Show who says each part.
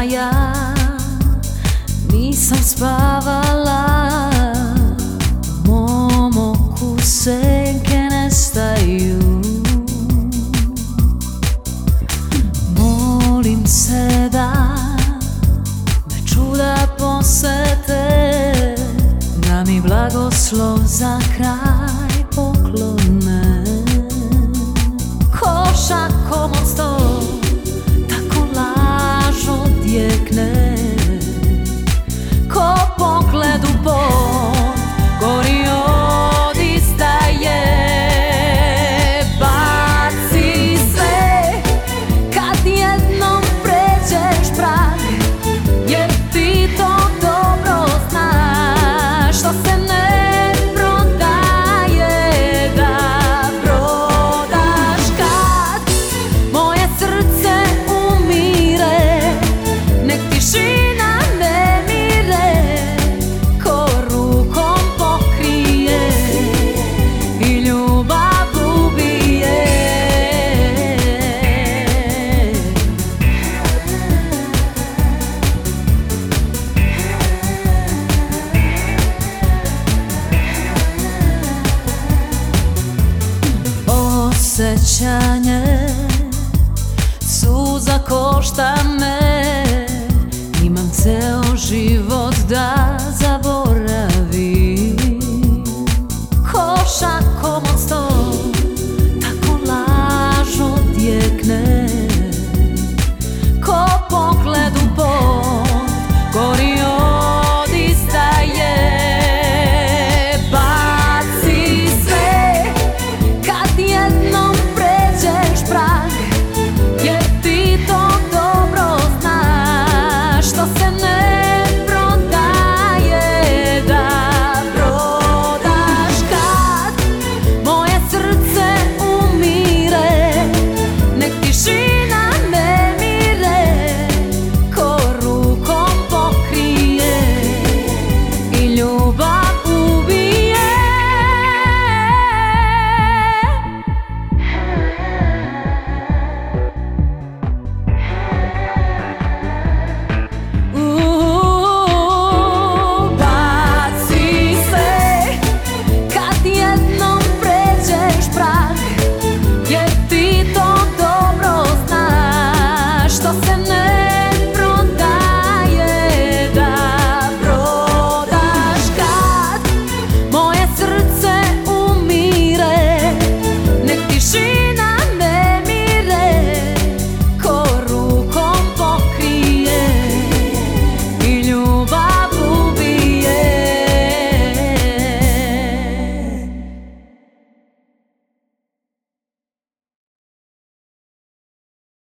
Speaker 1: ja nisam spavala, u mom oku senke nestaju. Molim se da me čuda posete, da mi blagoslov za kraj poklone. Ko šakom od sto tako laž odjekne, ko pogled u pod gori od izdaje. Baci sve kad jednom pređeš prag, jer ti to dobro znaš. Što se ne prodaje da prodaš kad moje srce umire. Nek tišina ne mire, ko rukom pokrije i ljubav ubije. Osjećanje suza košta me, imam ceo život da